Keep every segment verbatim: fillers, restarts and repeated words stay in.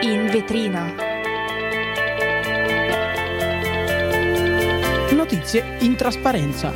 In vetrina. Notizie in trasparenza.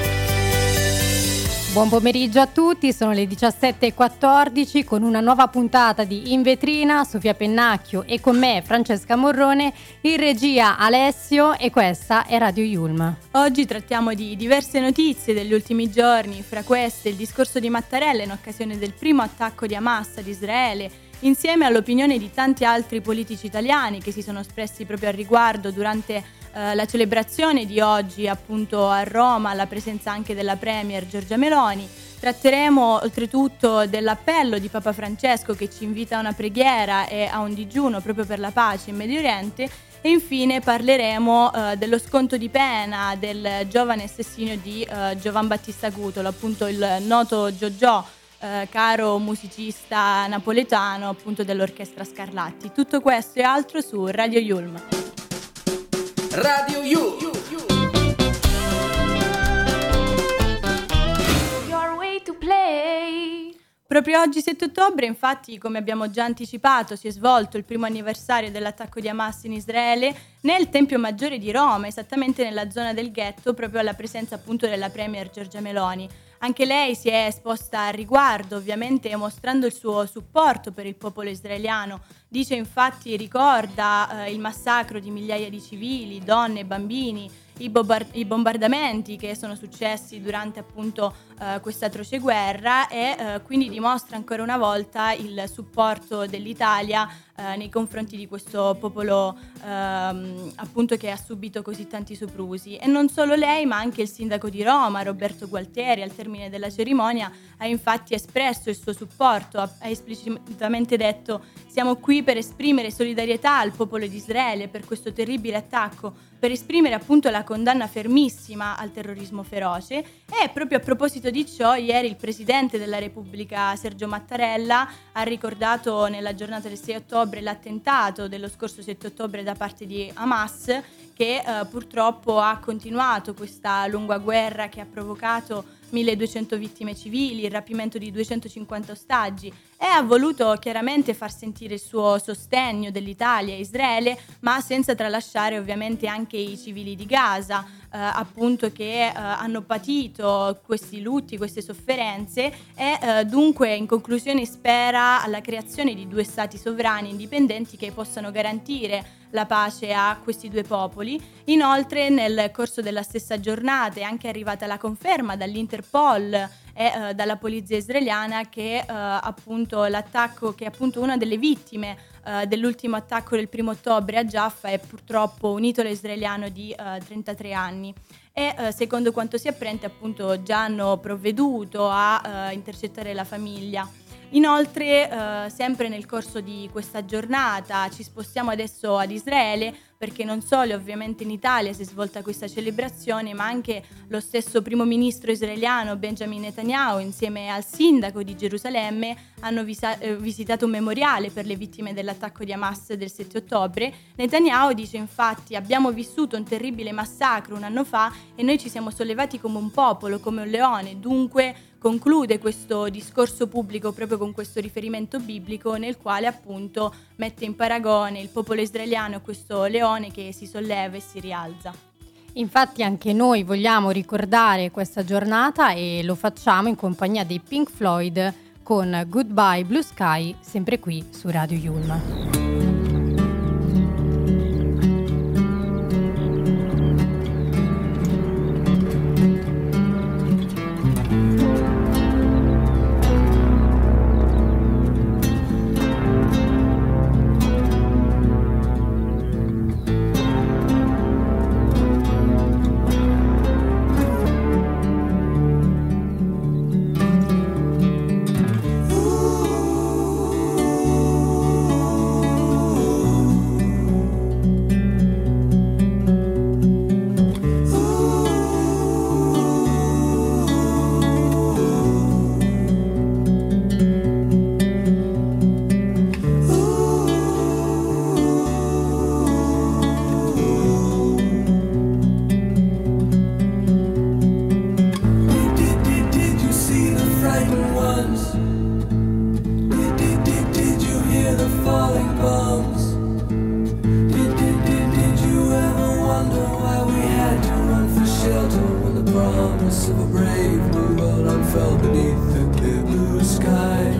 Buon pomeriggio a tutti, sono le diciassette e quattordici con una nuova puntata di In Vetrina, Sofia Pennacchio e con me Francesca Morrone, in regia Alessio e questa è Radio Yulm. Oggi trattiamo di diverse notizie degli ultimi giorni, fra queste il discorso di Mattarella in occasione del primo attacco di Hamas ad Israele, insieme all'opinione di tanti altri politici italiani che si sono espressi proprio al riguardo durante Uh, la celebrazione di oggi appunto a Roma, alla presenza anche della Premier Giorgia Meloni. Tratteremo oltretutto dell'appello di Papa Francesco che ci invita a una preghiera e a un digiuno proprio per la pace in Medio Oriente e infine parleremo uh, dello sconto di pena del giovane assassinio di uh, Giovan Battista Cutolo, appunto il noto Giorgiò, uh, caro musicista napoletano appunto dell'Orchestra Scarlatti. Tutto questo e altro su Radio Yulm. Radio You. Your way to play. Proprio oggi sette ottobre, infatti, come abbiamo già anticipato, si è svolto il primo anniversario dell'attacco di Hamas in Israele nel Tempio Maggiore di Roma, esattamente nella zona del ghetto, proprio alla presenza appunto della Premier Giorgia Meloni. Anche lei si è esposta al riguardo, ovviamente mostrando il suo supporto per il popolo israeliano. Dice infatti, ricorda eh, il massacro di migliaia di civili, donne e bambini, i, bobar- i bombardamenti che sono successi durante appunto eh, questa atroce guerra e eh, quindi dimostra ancora una volta il supporto dell'Italia eh, nei confronti di questo popolo ehm, appunto che ha subito così tanti soprusi. E non solo lei, ma anche il sindaco di Roma, Roberto Gualtieri, al termine della cerimonia ha infatti espresso il suo supporto, ha, ha esplicitamente detto: siamo qui per esprimere solidarietà al popolo di Israele per questo terribile attacco, per esprimere appunto la condanna fermissima al terrorismo feroce. E proprio a proposito di ciò, ieri il Presidente della Repubblica Sergio Mattarella ha ricordato nella giornata del sei ottobre l'attentato dello scorso sette ottobre da parte di Hamas, che eh, purtroppo ha continuato questa lunga guerra che ha provocato milleduecento vittime civili, il rapimento di duecentocinquanta ostaggi, e ha voluto chiaramente far sentire il suo sostegno dell'Italia a Israele, ma senza tralasciare ovviamente anche i civili di Gaza, eh, appunto che eh, hanno patito questi lutti, queste sofferenze e eh, dunque in conclusione spera alla creazione di due stati sovrani indipendenti che possano garantire la pace a questi due popoli. Inoltre nel corso della stessa giornata è anche arrivata la conferma dall'Interpol e eh, dalla polizia israeliana che eh, appunto l'attacco, che appunto una delle vittime eh, dell'ultimo attacco del primo ottobre a Jaffa è purtroppo un italo israeliano di eh, trentatré anni. E eh, secondo quanto si apprende appunto già hanno provveduto a eh, intercettare la famiglia. Inoltre, eh, sempre nel corso di questa giornata, ci spostiamo adesso ad Israele, perché non solo ovviamente in Italia si è svolta questa celebrazione, ma anche lo stesso primo ministro israeliano Benjamin Netanyahu insieme al sindaco di Gerusalemme hanno visa- eh, visitato un memoriale per le vittime dell'attacco di Hamas del sette ottobre. Netanyahu dice infatti: abbiamo vissuto un terribile massacro un anno fa e noi ci siamo sollevati come un popolo, come un leone, dunque conclude questo discorso pubblico proprio con questo riferimento biblico nel quale appunto mette in paragone il popolo israeliano a questo leone che si solleva e si rialza. Infatti anche noi vogliamo ricordare questa giornata e lo facciamo in compagnia dei Pink Floyd con Goodbye Blue Sky, sempre qui su Radio Yulm. Ooh. brave new world unfurled beneath the clear blue sky.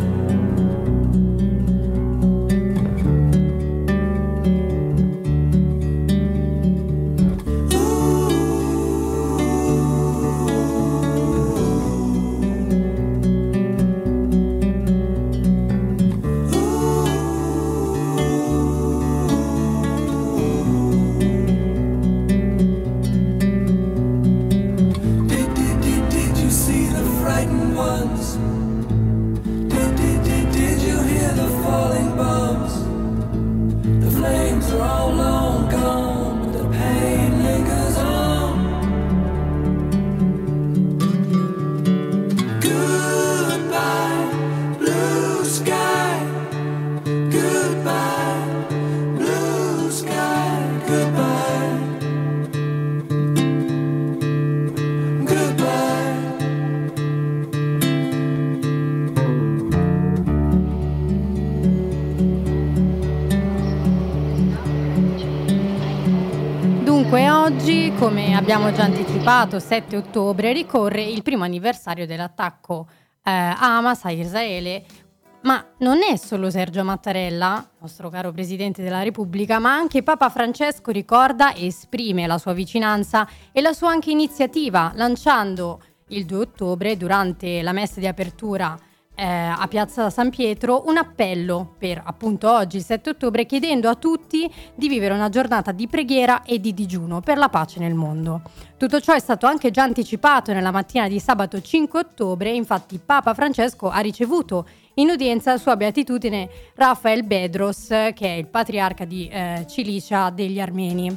Oggi, come abbiamo già anticipato, sette ottobre ricorre il primo anniversario dell'attacco eh, Hamas a Israele, ma non è solo Sergio Mattarella, nostro caro Presidente della Repubblica, ma anche Papa Francesco ricorda e esprime la sua vicinanza e la sua anche iniziativa, lanciando il due ottobre, durante la messa di apertura eh, a Piazza San Pietro, un appello per appunto oggi, il sette ottobre, chiedendo a tutti di vivere una giornata di preghiera e di digiuno per la pace nel mondo. Tutto ciò è stato anche già anticipato nella mattina di sabato cinque ottobre, infatti Papa Francesco ha ricevuto in udienza Sua Beatitudine Rafael Bedros, che è il patriarca di eh, Cilicia degli Armeni.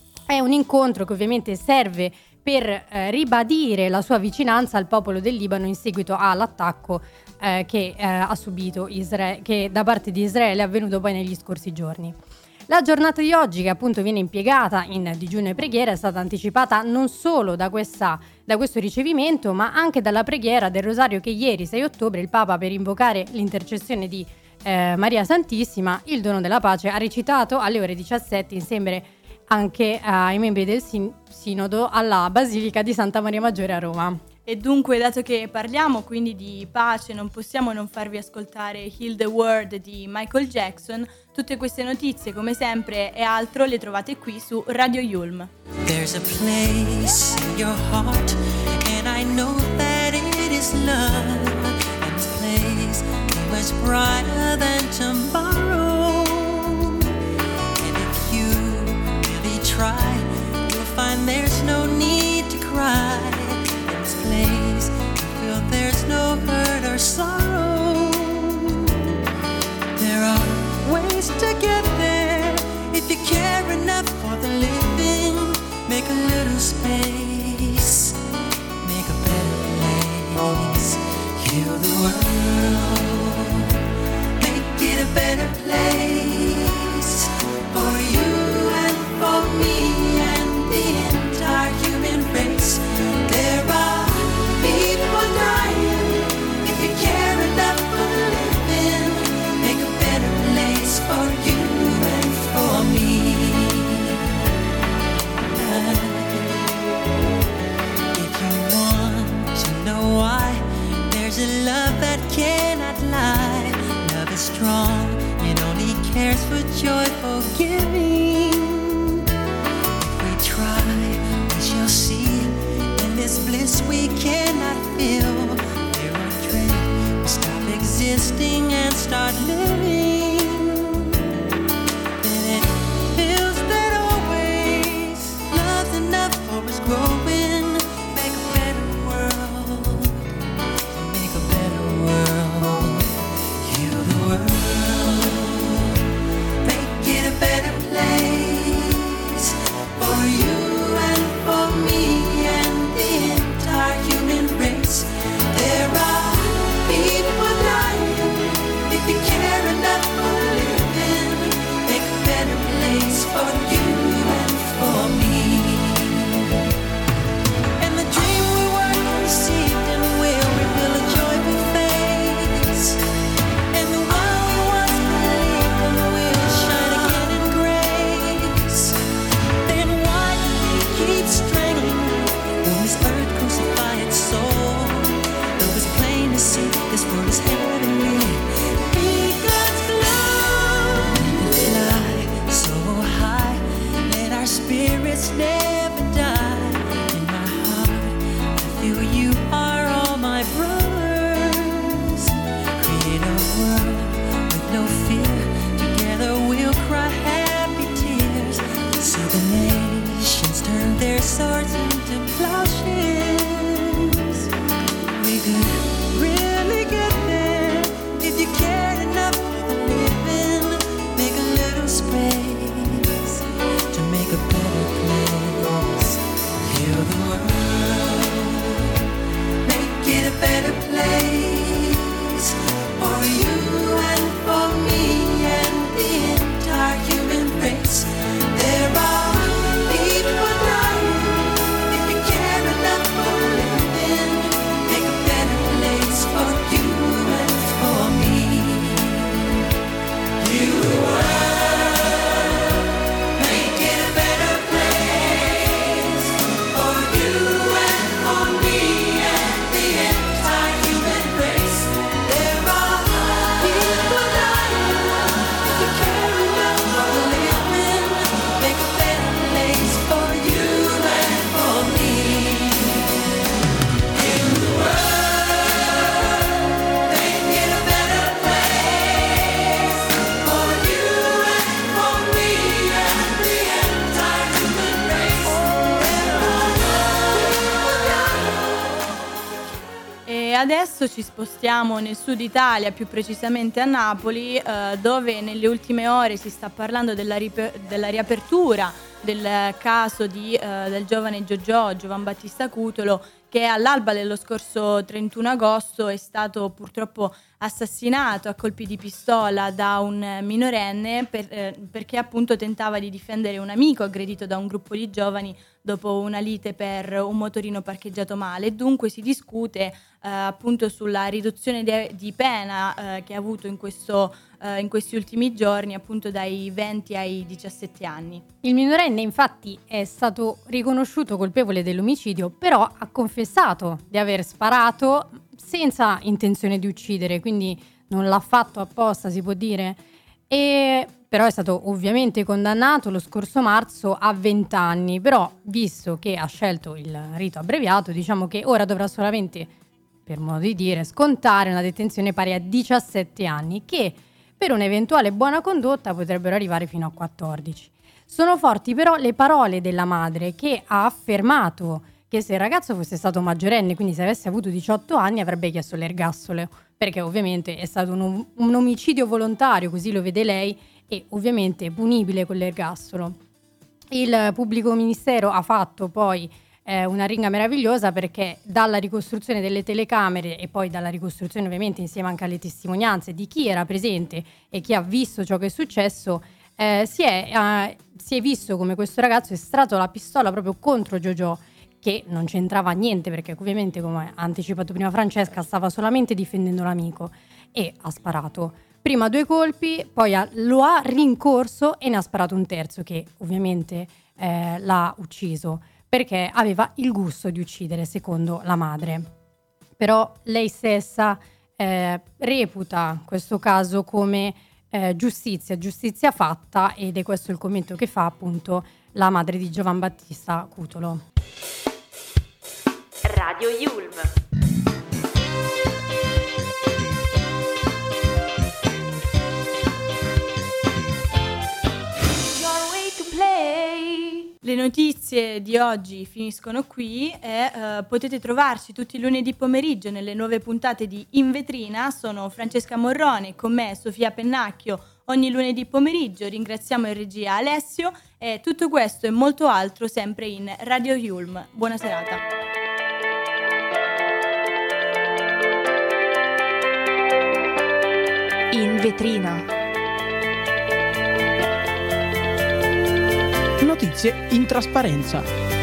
È un incontro che ovviamente serve per eh, ribadire la sua vicinanza al popolo del Libano in seguito all'attacco eh, che eh, ha subito Israele, che da parte di Israele è avvenuto poi negli scorsi giorni. La giornata di oggi, che appunto viene impiegata in digiuno e preghiera, è stata anticipata non solo da, questa, da questo ricevimento, ma anche dalla preghiera del Rosario che ieri, sei ottobre, il Papa, per invocare l'intercessione di eh, Maria Santissima, il dono della pace, ha recitato alle ore diciassette insieme anche ai membri del sin- Sinodo alla Basilica di Santa Maria Maggiore a Roma. E dunque, dato che parliamo quindi di pace, non possiamo non farvi ascoltare Heal the World di Michael Jackson. Tutte queste notizie, come sempre, e altro le trovate qui su Radio Yulm. There's a place in your heart, and I know that it is love. And this place is much brighter than tomorrow. And if you really try, you'll find there's no need to cry. In this place, you feel there's no hurt or sorrow. There are ways to get there if you care enough for the living. Make a little space, make a better place. Heal the world, make it a better place for you and for me and the entire human race. There are people dying. If you care enough for the living, make a better place for you and for me. If you want to know why, there's a love that cannot lie. Love is strong, it only cares for joyful giving. If we try, we shall see. In this bliss we cannot feel. Fear or dread will stop existing and start living. Then it feels that always love's enough for us growing. Make a better world, make a better world. Heal the world, make it a better place for you and for me and the entire human race. There are people dying. If you care E adesso ci spostiamo nel sud Italia, più precisamente a Napoli, eh, dove nelle ultime ore si sta parlando della, ripe- della riapertura del caso di, eh, del giovane Giorgio Giovan Battista Cutolo, che all'alba dello scorso trentuno agosto è stato purtroppo assassinato a colpi di pistola da un minorenne per, eh, perché appunto tentava di difendere un amico aggredito da un gruppo di giovani dopo una lite per un motorino parcheggiato male. Dunque si discute eh, appunto sulla riduzione de- di pena eh, che ha avuto in, questo, eh, in questi ultimi giorni, appunto dai venti ai diciassette anni. Il minorenne infatti è stato riconosciuto colpevole dell'omicidio, però ha confessato di aver sparato senza intenzione di uccidere, quindi non l'ha fatto apposta, si può dire. E però è stato ovviamente condannato lo scorso marzo a venti anni, però visto che ha scelto il rito abbreviato, diciamo che ora dovrà solamente, per modo di dire, scontare una detenzione pari a diciassette anni, che per un'eventuale buona condotta potrebbero arrivare fino a quattordici. Sono forti però le parole della madre, che ha affermato che se il ragazzo fosse stato maggiorenne, quindi se avesse avuto diciotto anni, avrebbe chiesto l'ergastolo, perché ovviamente è stato un, un omicidio volontario, così lo vede lei, e ovviamente punibile con l'ergastolo. Il pubblico ministero ha fatto poi eh, una ringa meravigliosa, perché dalla ricostruzione delle telecamere e poi dalla ricostruzione ovviamente insieme anche alle testimonianze di chi era presente e chi ha visto ciò che è successo, eh, si, è, eh, si è visto come questo ragazzo ha estratto la pistola proprio contro Giorgio, che non c'entrava niente, perché ovviamente, come ha anticipato prima Francesca, stava solamente difendendo l'amico, e ha sparato prima due colpi, poi ha, lo ha rincorso e ne ha sparato un terzo, che ovviamente eh, l'ha ucciso, perché aveva il gusto di uccidere, secondo la madre. Però lei stessa eh, reputa questo caso come eh, giustizia, giustizia fatta, ed è questo il commento che fa appunto la madre di Giovan Battista Cutolo. Radio Yulm. Your way to play. Le notizie di oggi finiscono qui e eh, potete trovarci tutti i lunedì pomeriggio nelle nuove puntate di In Vetrina. Sono Francesca Morrone, con me Sofia Pennacchio ogni lunedì pomeriggio. Ringraziamo in regia Alessio, e tutto questo e molto altro sempre in Radio Yulm. Buona serata. In vetrina. Notizie in trasparenza.